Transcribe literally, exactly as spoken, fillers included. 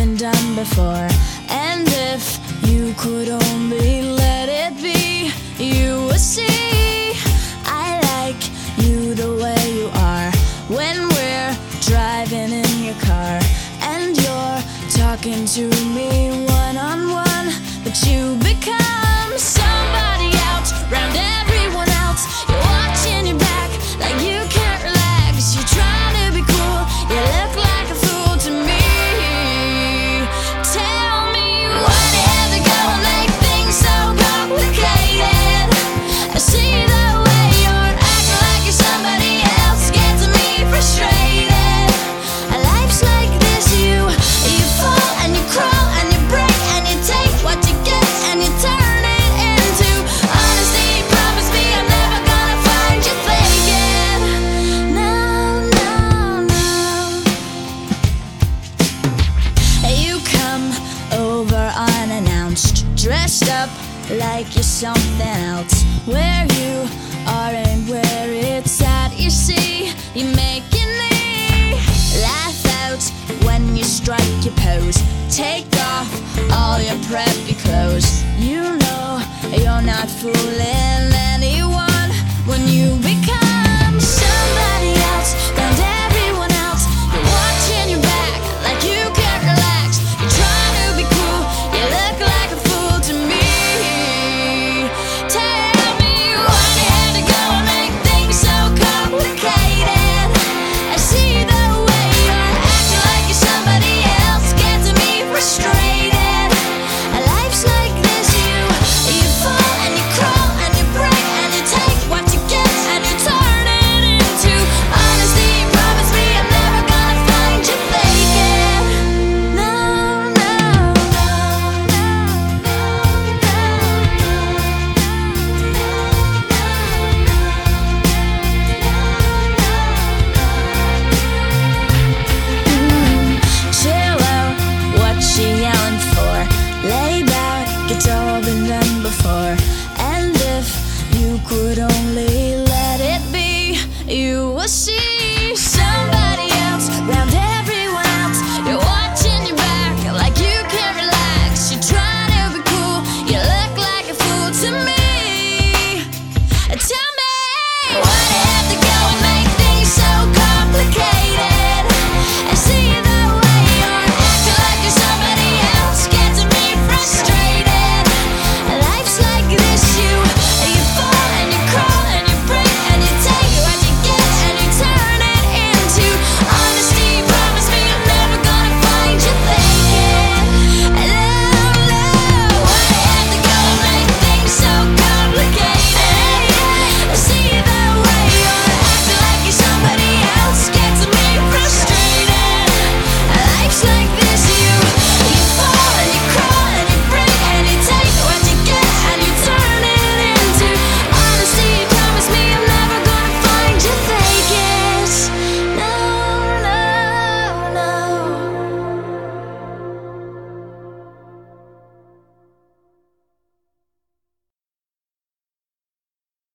been done before. And if you could only let it be, you would see I like you the way you are. When we're driving in your car and you're talking to me one-on-one, but you become somebody else round everyone else. You're watching your back like you can't relax. You're trying to be cool, you look like a fool to me. Tell me why do you have to go and make things so complicated? I see the way you're acting like you're somebody else, gets me frustrated. Life's like this, you you fall and you crawl and you break and you take what you get and you turn it into honesty. Promise me I'm never gonna find you faking. No, no, no. You come over unannounced, dressed up like you're something else. Where you are and where it's at, you see, you're making me laugh out when you strike your pose. Take off all your preppy clothes. You know you're not fooling anyone when you become somebody else round everyone else. You're watching your back like you can't relax. You're trying to be cool, you look like a fool to me. Tell me why do you have to go and make things so complicated? I see the way you're acting like you're somebody else, gets me frustrated. Life's like this, you you fall and you crawl and you break and you take what you get and you turn it into honesty. Promise me I'm never gonna find you faking. No, no, Mm, chill out, what she yelling for? Lay